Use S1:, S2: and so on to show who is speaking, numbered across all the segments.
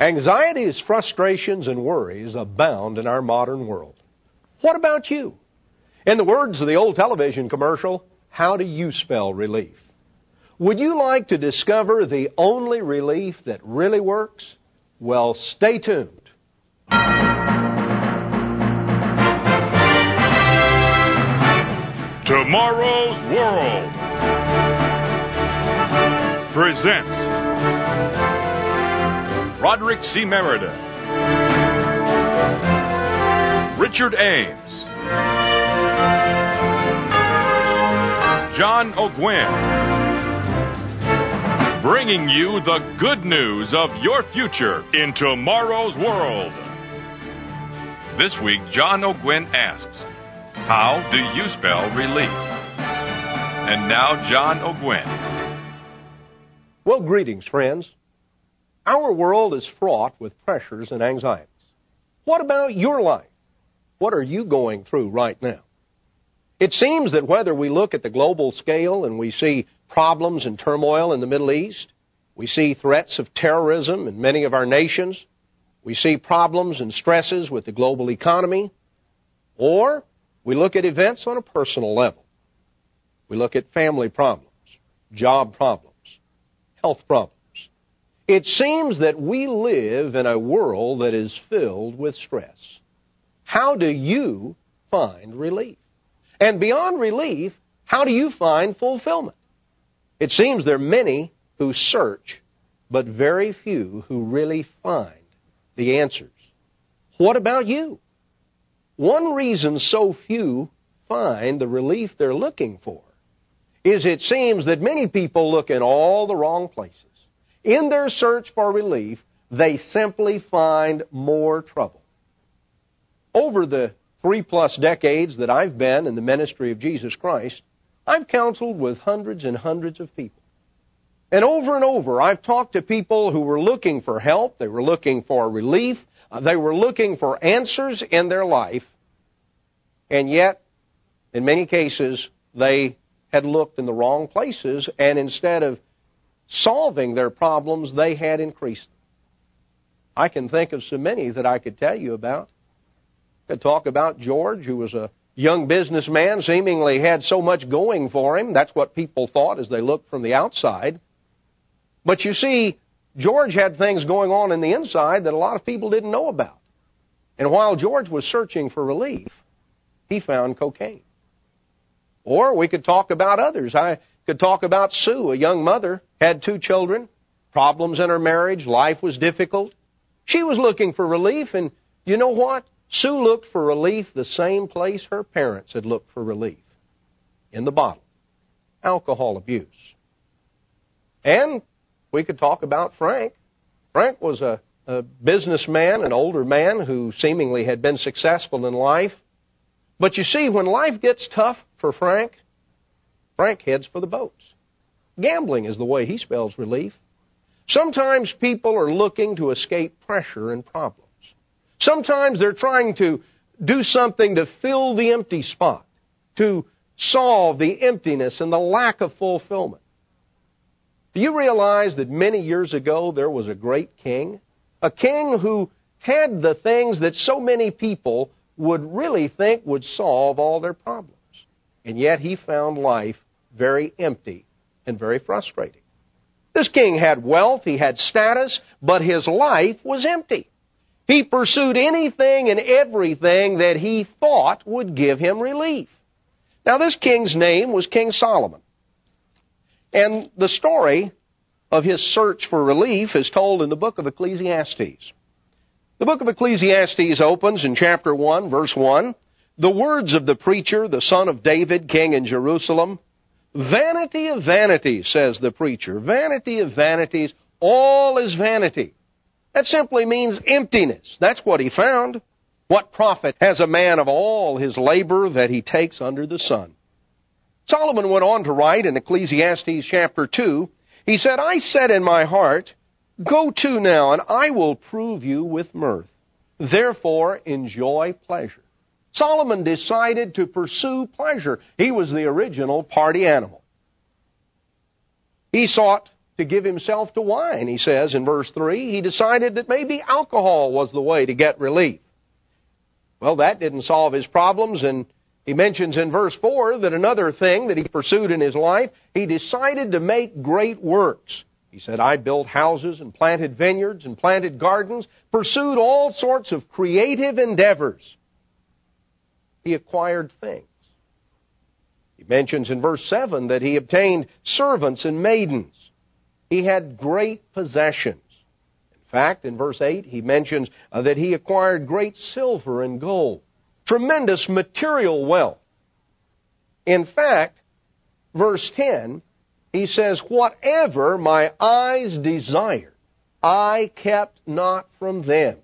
S1: Anxieties, frustrations, and worries abound in our modern world. What about you? In the words of the old television commercial, how do you spell relief? Would you like to discover the only relief that really works? Well, stay tuned.
S2: Tomorrow's World presents Roderick C. Meredith, Richard Ames, John Ogwyn, bringing you the good news of your future in tomorrow's world. This week, John Ogwyn asks, how do you spell relief? And now, John Ogwyn.
S1: Well, greetings, friends. Our world is fraught with pressures and anxieties. What about your life? What are you going through right now? It seems that whether we look at the global scale and we see problems and turmoil in the Middle East, we see threats of terrorism in many of our nations, we see problems and stresses with the global economy, or we look at events on a personal level. We look at family problems, job problems, health problems. It seems that we live in a world that is filled with stress. How do you find relief? And beyond relief, how do you find fulfillment? It seems there are many who search, but very few who really find the answers. What about you? One reason so few find the relief they're looking for is it seems that many people look in all the wrong places. In their search for relief, they simply find more trouble. Over the 3+ decades that I've been in the ministry of Jesus Christ, I've counseled with hundreds and hundreds of people. And over, I've talked to people who were looking for help, they were looking for relief, they were looking for answers in their life, and yet, in many cases, they had looked in the wrong places, and instead of solving their problems, they had increased them. I can think of so many that I could tell you about. I could talk about George, who was a young businessman, seemingly had so much going for him. That's what people thought as they looked from the outside. But you see, George had things going on in the inside that a lot of people didn't know about. And while George was searching for relief, he found cocaine. Or we could talk about others. I could talk about Sue, a young mother, had 2 children, problems in her marriage, life was difficult. She was looking for relief, and you know what? Sue looked for relief the same place her parents had looked for relief, in the bottle, alcohol abuse. And we could talk about Frank. Frank was a businessman, an older man who seemingly had been successful in life. But you see, when life gets tough for Frank, Frank heads for the boats. Gambling is the way he spells relief. Sometimes people are looking to escape pressure and problems. Sometimes they're trying to do something to fill the empty spot, to solve the emptiness and the lack of fulfillment. Do you realize that many years ago there was a great king? A king who had the things that so many people would really think would solve all their problems. And yet he found life very empty and very frustrating. This king had wealth, he had status, but his life was empty. He pursued anything and everything that he thought would give him relief. Now, this king's name was King Solomon. And the story of his search for relief is told in the book of Ecclesiastes. The book of Ecclesiastes opens in chapter 1, verse 1. The words of the preacher, the son of David, king in Jerusalem. Vanity of vanities, says the preacher. Vanity of vanities, all is vanity. That simply means emptiness. That's what he found. What profit has a man of all his labor that he takes under the sun? Solomon went on to write in Ecclesiastes chapter 2, he said, I said in my heart, go to now, and I will prove you with mirth. Therefore, enjoy pleasure. Solomon decided to pursue pleasure. He was the original party animal. He sought to give himself to wine, he says in verse 3. He decided that maybe alcohol was the way to get relief. Well, that didn't solve his problems, and he mentions in verse 4 that another thing that he pursued in his life, he decided to make great works. He said, I built houses and planted vineyards and planted gardens, pursued all sorts of creative endeavors. He acquired things. He mentions in verse 7 that he obtained servants and maidens. He had great possessions. In fact, in verse 8, he mentions that he acquired great silver and gold, tremendous material wealth. In fact, verse 10, he says, whatever my eyes desired, I kept not from them.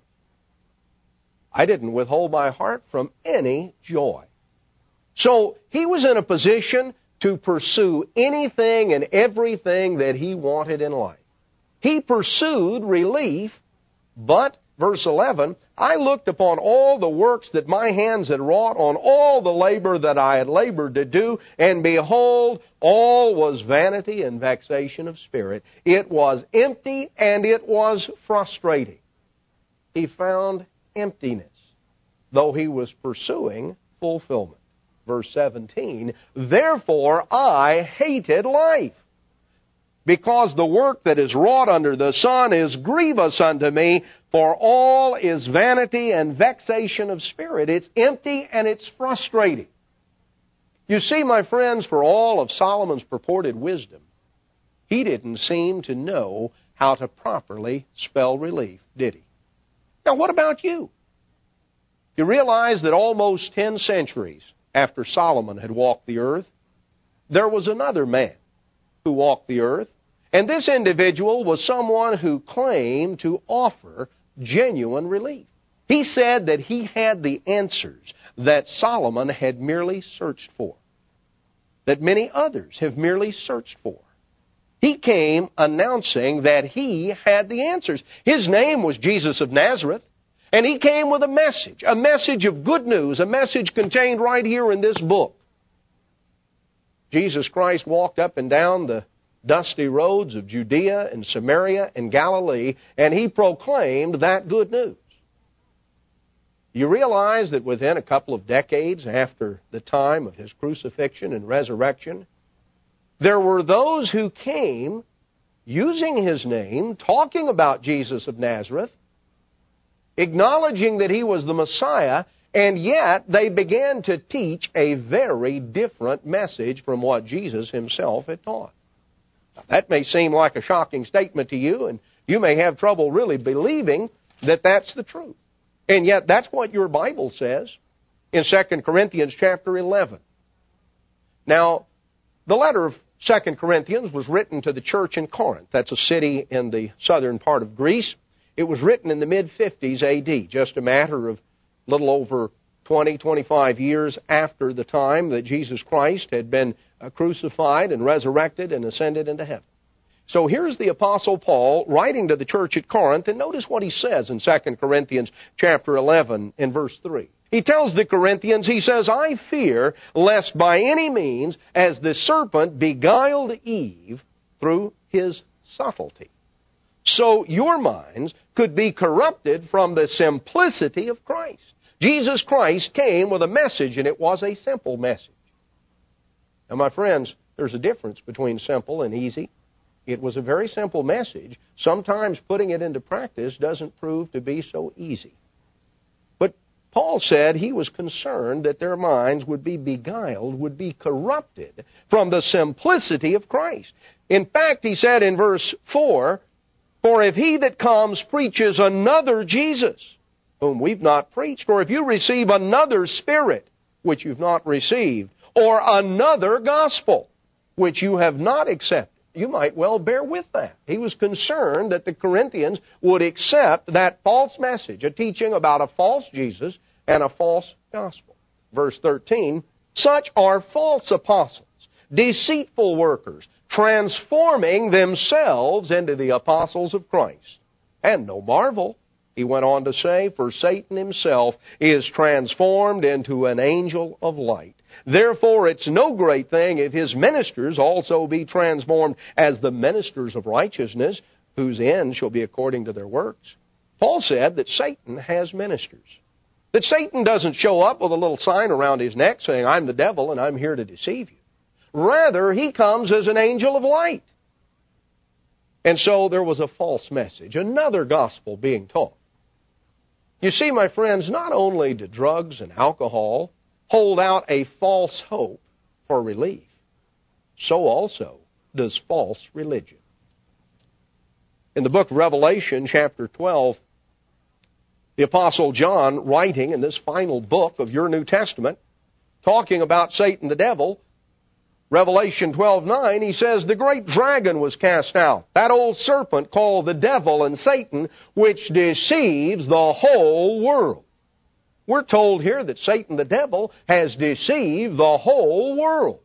S1: I didn't withhold my heart from any joy. So he was in a position to pursue anything and everything that he wanted in life. He pursued relief, but, verse 11, I looked upon all the works that my hands had wrought, on all the labor that I had labored to do, and behold, all was vanity and vexation of spirit. It was empty and it was frustrating. He found emptiness, though he was pursuing fulfillment. Verse 17, therefore I hated life, because the work that is wrought under the sun is grievous unto me, for all is vanity and vexation of spirit. It's empty and it's frustrating. You see, my friends, for all of Solomon's purported wisdom, he didn't seem to know how to properly spell relief, did he? Now, what about you? You realize that almost 10 centuries after Solomon had walked the earth, there was another man who walked the earth, and this individual was someone who claimed to offer genuine relief. He said that he had the answers that Solomon had merely searched for, that many others have merely searched for. He came announcing that he had the answers. His name was Jesus of Nazareth, and he came with a message of good news, a message contained right here in this book. Jesus Christ walked up and down the dusty roads of Judea and Samaria and Galilee, and he proclaimed that good news. You realize that within a couple of decades after the time of his crucifixion and resurrection, there were those who came using his name, talking about Jesus of Nazareth, acknowledging that he was the Messiah, and yet they began to teach a very different message from what Jesus himself had taught. Now, that may seem like a shocking statement to you, and you may have trouble really believing that that's the truth. And yet that's what your Bible says in 2 Corinthians chapter 11. Now, the letter of 2 Corinthians was written to the church in Corinth. That's a city in the southern part of Greece. It was written in the mid-50s A.D., just a matter of a little over 20, 25 years after the time that Jesus Christ had been crucified and resurrected and ascended into heaven. So here's the Apostle Paul writing to the church at Corinth, and notice what he says in 2 Corinthians chapter 11 and verse 3. He tells the Corinthians, he says, I fear lest by any means, as the serpent beguiled Eve through his subtlety, so your minds could be corrupted from the simplicity of Christ. Jesus Christ came with a message, and it was a simple message. Now, my friends, there's a difference between simple and easy. It was a very simple message. Sometimes putting it into practice doesn't prove to be so easy. But Paul said he was concerned that their minds would be beguiled, would be corrupted from the simplicity of Christ. In fact, he said in verse 4, for if he that comes preaches another Jesus, whom we've not preached, or if you receive another Spirit, which you've not received, or another gospel, which you have not accepted, you might well bear with that. He was concerned that the Corinthians would accept that false message, a teaching about a false Jesus and a false gospel. Verse 13, such are false apostles, deceitful workers, transforming themselves into the apostles of Christ. And no marvel, he went on to say, for Satan himself is transformed into an angel of light. Therefore it's no great thing if his ministers also be transformed as the ministers of righteousness, whose end shall be according to their works. Paul said that Satan has ministers. That Satan doesn't show up with a little sign around his neck saying, I'm the devil and I'm here to deceive you. Rather, he comes as an angel of light. And so there was a false message, another gospel being taught. You see, my friends, not only do drugs and alcohol hold out a false hope for relief, so also does false religion. In the book of Revelation, chapter 12, the Apostle John, writing in this final book of your New Testament, talking about Satan the devil, Revelation 12:9, he says, the great dragon was cast out, that old serpent called the devil and Satan, which deceives the whole world. We're told here that Satan the devil has deceived the whole world.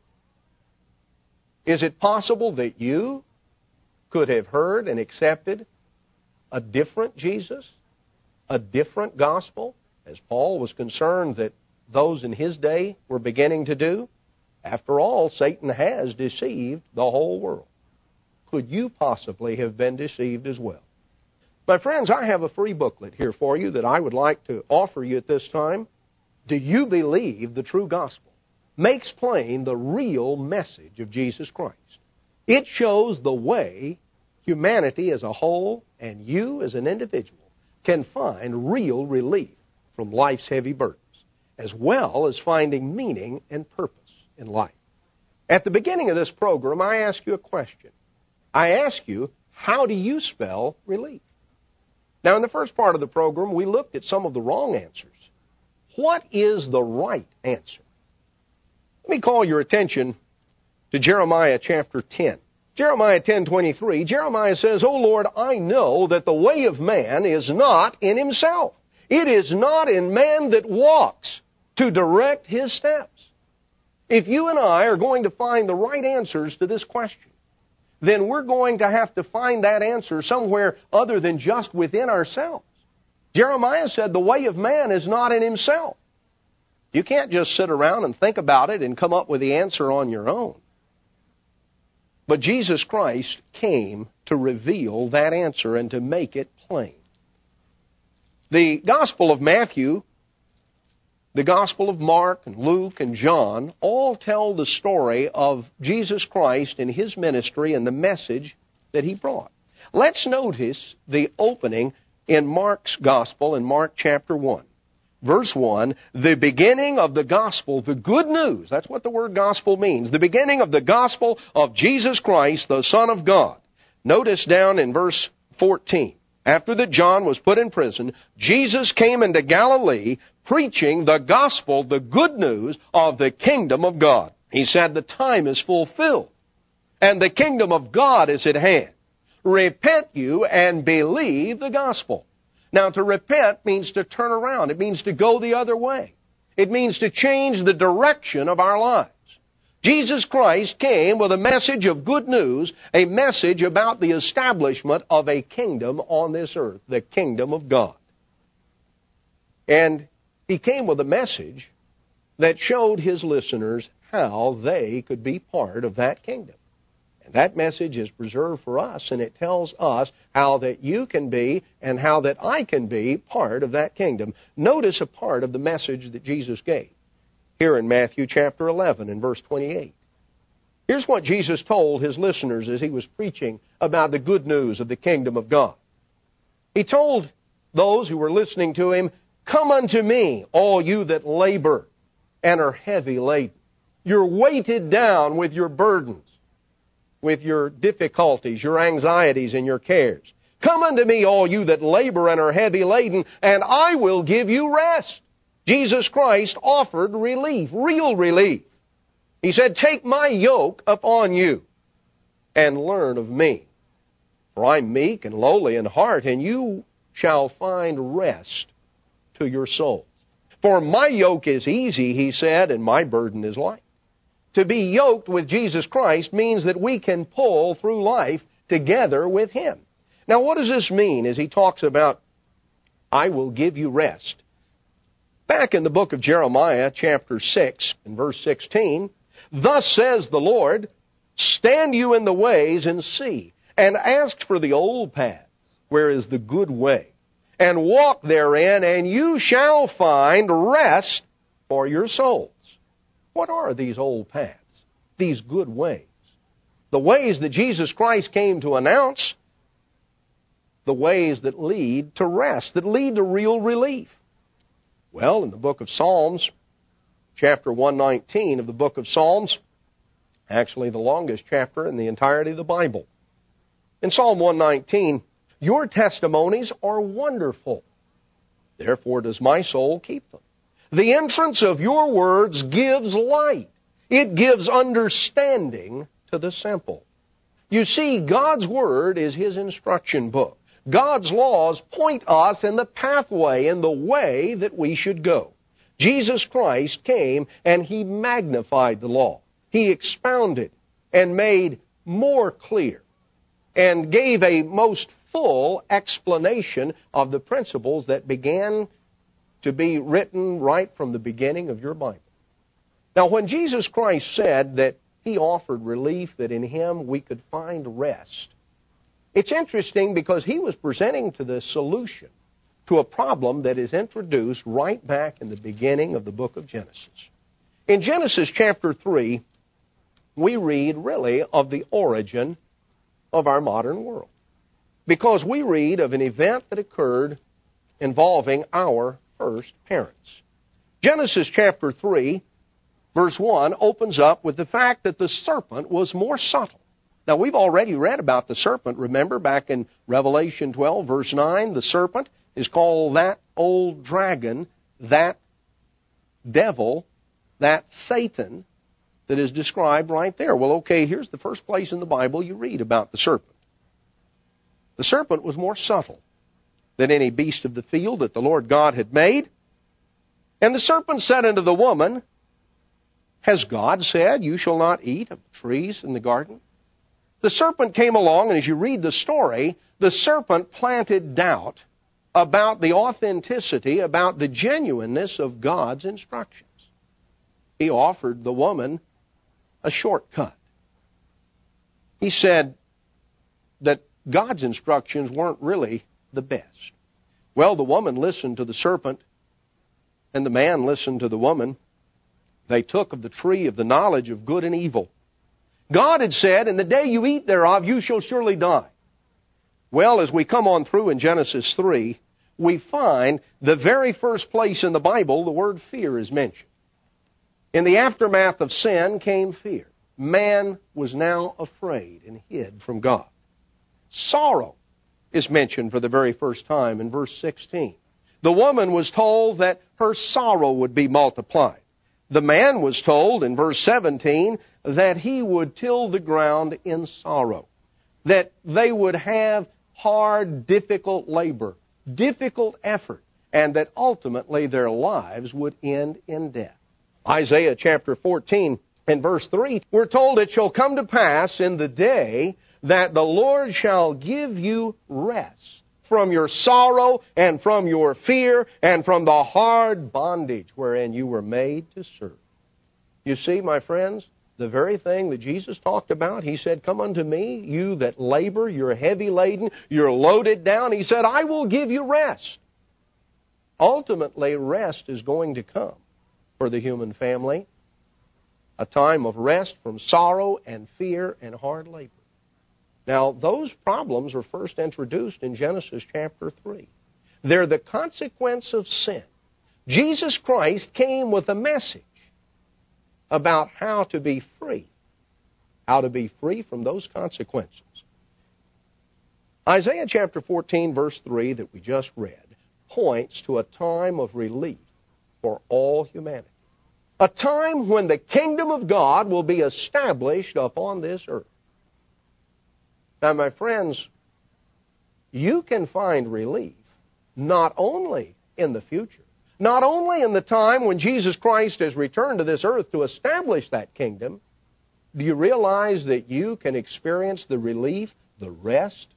S1: Is it possible that you could have heard and accepted a different Jesus, a different gospel, as Paul was concerned that those in his day were beginning to do? After all, Satan has deceived the whole world. Could you possibly have been deceived as well? My friends, I have a free booklet here for you that I would like to offer you at this time. Do you believe the true gospel? Makes plain the real message of Jesus Christ. It shows the way humanity as a whole and you as an individual can find real relief from life's heavy burdens, as well as finding meaning and purpose in life. At the beginning of this program, I ask you a question. I ask you, how do you spell relief? Now, in the first part of the program, we looked at some of the wrong answers. What is the right answer? Let me call your attention to Jeremiah chapter 10. Jeremiah 10:23, Jeremiah says, O Lord, I know that the way of man is not in himself. It is not in man that walks to direct his steps. If you and I are going to find the right answers to this question, then we're going to have to find that answer somewhere other than just within ourselves. Jeremiah said the way of man is not in himself. You can't just sit around and think about it and come up with the answer on your own. But Jesus Christ came to reveal that answer and to make it plain. The Gospel of Matthew, the Gospel of Mark and Luke and John all tell the story of Jesus Christ and His ministry and the message that He brought. Let's notice the opening in Mark's Gospel in Mark chapter 1. Verse 1, the beginning of the gospel, the good news, that's what the word gospel means, the beginning of the gospel of Jesus Christ, the Son of God. Notice down in verse 14, after that John was put in prison, Jesus came into Galilee preaching the gospel, the good news of the kingdom of God. He said the time is fulfilled and the kingdom of God is at hand. Repent you and believe the gospel. Now, to repent means to turn around. It means to go the other way. It means to change the direction of our lives. Jesus Christ came with a message of good news, a message about the establishment of a kingdom on this earth, the kingdom of God. And He came with a message that showed His listeners how they could be part of that kingdom. That message is preserved for us, and it tells us how that you can be and how that I can be part of that kingdom. Notice a part of the message that Jesus gave here in Matthew chapter 11 and verse 28. Here's what Jesus told His listeners as He was preaching about the good news of the kingdom of God. He told those who were listening to Him, "Come unto me, all you that labor and are heavy laden. You're weighted down with your burdens, with your difficulties, your anxieties, and your cares. Come unto me, all you that labor and are heavy laden, and I will give you rest." Jesus Christ offered relief, real relief. He said, "Take my yoke upon you and learn of me. For I'm meek and lowly in heart, and you shall find rest to your souls. For my yoke is easy," He said, "and my burden is light." To be yoked with Jesus Christ means that we can pull through life together with Him. Now, what does this mean as He talks about I will give you rest. Back in the book of Jeremiah, chapter 6, and verse 16, thus says the Lord, stand you in the ways and see, and ask for the old path, where is the good way, and walk therein, and you shall find rest for your souls. What are these old paths, these good ways? The ways that Jesus Christ came to announce, the ways that lead to rest, that lead to real relief. Well, in the book of Psalms, chapter 119 of the book of Psalms, actually the longest chapter in the entirety of the Bible. In Psalm 119, your testimonies are wonderful. Therefore does my soul keep them. The entrance of your words gives light. It gives understanding to the simple. You see, God's Word is His instruction book. God's laws point us in the pathway, in the way that we should go. Jesus Christ came and He magnified the law. He expounded and made more clear and gave a most full explanation of the principles that began to be written right from the beginning of your Bible. Now, when Jesus Christ said that He offered relief, that in Him we could find rest, it's interesting because He was presenting to the solution to a problem that is introduced right back in the beginning of the book of Genesis. In Genesis chapter 3, we read really of the origin of our modern world, because we read of an event that occurred involving our first parents. Genesis chapter 3, verse 1 opens up with the fact that the serpent was more subtle. Now, we've already read about the serpent. Remember, back in Revelation 12, verse 9, the serpent is called that old dragon, that devil, that Satan that is described right there. Well, okay, here's the first place in the Bible you read about the serpent. The serpent was more subtle than any beast of the field that the Lord God had made. And the serpent said unto the woman, has God said, you shall not eat of the trees in the garden? The serpent came along, and as you read the story, the serpent planted doubt about the authenticity, about the genuineness of God's instructions. He offered the woman a shortcut. He said that God's instructions weren't really the best. Well, the woman listened to the serpent, and the man listened to the woman. They took of the tree of the knowledge of good and evil. God had said, in the day you eat thereof, you shall surely die. Well, as we come on through in Genesis 3, we find the very first place in the Bible the word fear is mentioned. In the aftermath of sin came fear. Man was now afraid and hid from God. Sorrow is mentioned for the very first time in verse 16. The woman was told that her sorrow would be multiplied. The man was told in verse 17 that he would till the ground in sorrow, that they would have hard, difficult labor, difficult effort, and that ultimately their lives would end in death. Isaiah chapter 14 and verse 3, we're told it shall come to pass in the day that the Lord shall give you rest from your sorrow and from your fear and from the hard bondage wherein you were made to serve. You see, my friends, the very thing that Jesus talked about, He said, come unto me, you that labor, you're heavy laden, you're loaded down. He said, I will give you rest. Ultimately, rest is going to come for the human family, a time of rest from sorrow and fear and hard labor. Now, those problems were first introduced in Genesis chapter 3. They're the consequence of sin. Jesus Christ came with a message about how to be free from those consequences. Isaiah chapter 14, verse 3 that we just read points to a time of relief for all humanity. A time when the kingdom of God will be established upon this earth. Now, my friends, you can find relief not only in the future, not only in the time when Jesus Christ has returned to this earth to establish that kingdom. Do you realize that you can experience the relief, the rest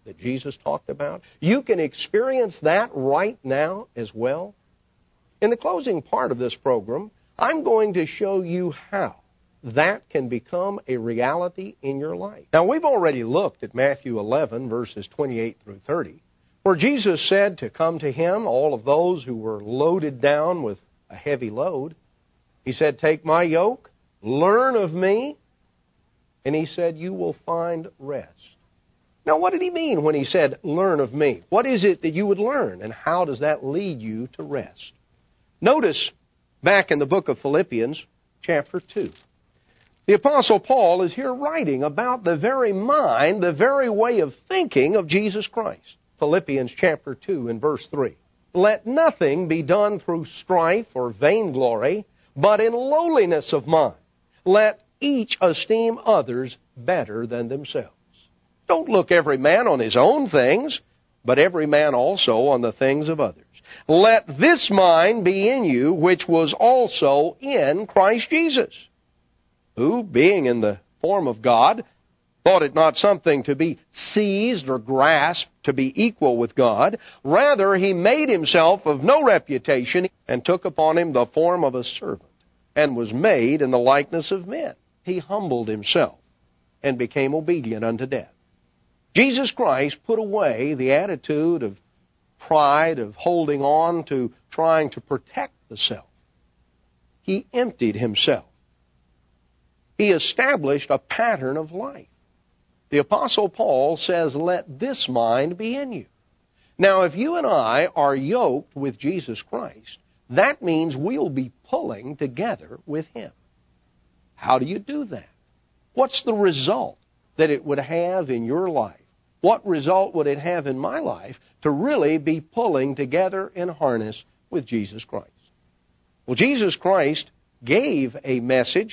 S1: that Jesus talked about? You can experience that right now as well. In the closing part of this program, I'm going to show you how that can become a reality in your life. Now, we've already looked at Matthew 11, verses 28 through 30, where Jesus said to come to Him, all of those who were loaded down with a heavy load. He said, take my yoke, learn of me, and He said, you will find rest. Now, what did He mean when He said, learn of me? What is it that you would learn, and how does that lead you to rest? Notice back in the book of Philippians, chapter 2. The Apostle Paul is here writing about the very mind, the very way of thinking of Jesus Christ. Philippians chapter 2 and verse 3. Let nothing be done through strife or vainglory, but in lowliness of mind. Let each esteem others better than themselves. Don't look every man on his own things, but every man also on the things of others. Let this mind be in you, which was also in Christ Jesus, who, being in the form of God, thought it not something to be seized or grasped to be equal with God. Rather, He made Himself of no reputation and took upon Him the form of a servant and was made in the likeness of men. He humbled Himself and became obedient unto death. Jesus Christ put away the attitude of pride, of holding on to trying to protect the self. He emptied Himself. He established a pattern of life. The Apostle Paul says, let this mind be in you. Now, if you and I are yoked with Jesus Christ, that means we'll be pulling together with Him. How do you do that? What's the result that it would have in your life? What result would it have in my life to really be pulling together in harness with Jesus Christ? Well, Jesus Christ gave a message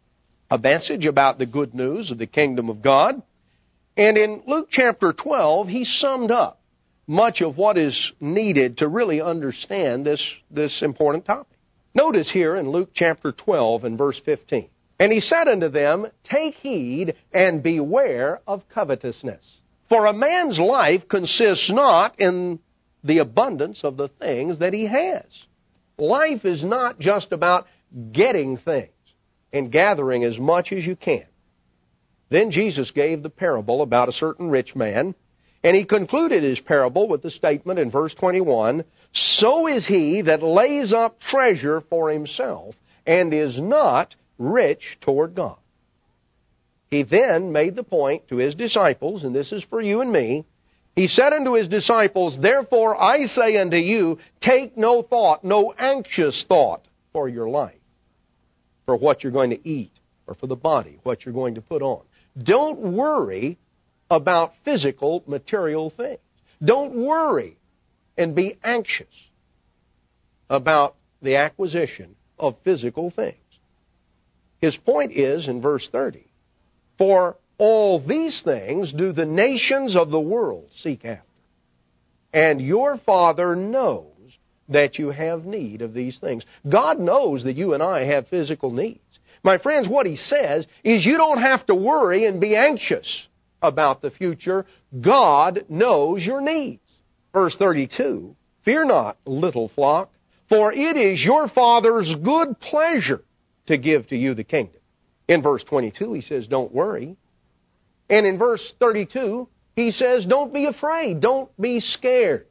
S1: about the good news of the kingdom of God. And in Luke chapter 12, He summed up much of what is needed to really understand this important topic. Notice here in Luke chapter 12 and verse 15, and He said unto them, take heed and beware of covetousness. For a man's life consists not in the abundance of the things that he has. Life is not just about getting things and gathering as much as you can. Then Jesus gave the parable about a certain rich man, and He concluded His parable with the statement in verse 21, so is he that lays up treasure for himself and is not rich toward God. He then made the point to His disciples, and this is for you and me. He said unto His disciples, therefore I say unto you, take no thought, no anxious thought for your life, for what you're going to eat, or for the body, what you're going to put on. Don't worry about physical, material things. Don't worry and be anxious about the acquisition of physical things. His point is in verse 30, for all these things do the nations of the world seek after, and your Father knows that you have need of these things. God knows that you and I have physical needs. My friends, what He says is you don't have to worry and be anxious about the future. God knows your needs. Verse 32, fear not, little flock, for it is your Father's good pleasure to give to you the kingdom. In verse 22, He says, don't worry. And in verse 32, He says, don't be afraid, don't be scared.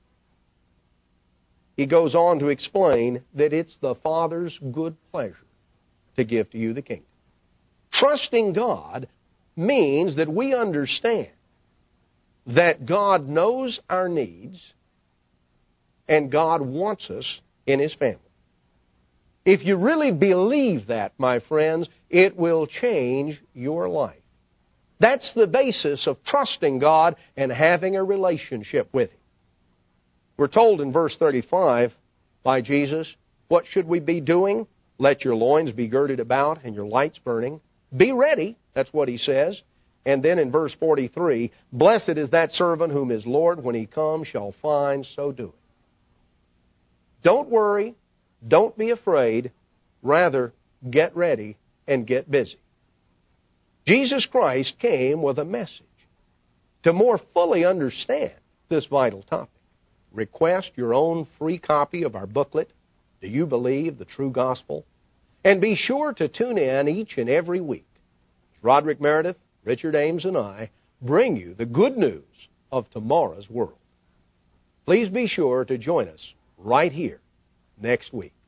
S1: He goes on to explain that it's the Father's good pleasure to give to you the kingdom. Trusting God means that we understand that God knows our needs and God wants us in His family. If you really believe that, my friends, it will change your life. That's the basis of trusting God and having a relationship with Him. We're told in verse 35 by Jesus, what should we be doing? Let your loins be girded about and your lights burning. Be ready, that's what He says. And then in verse 43, blessed is that servant whom his Lord, when he comes, shall find so doing. Don't worry, don't be afraid, rather get ready and get busy. Jesus Christ came with a message. To more fully understand this vital topic, request your own free copy of our booklet, Do You Believe the True Gospel? And be sure to tune in each and every week as Roderick Meredith, Richard Ames, and I bring you the good news of tomorrow's world. Please be sure to join us right here next week.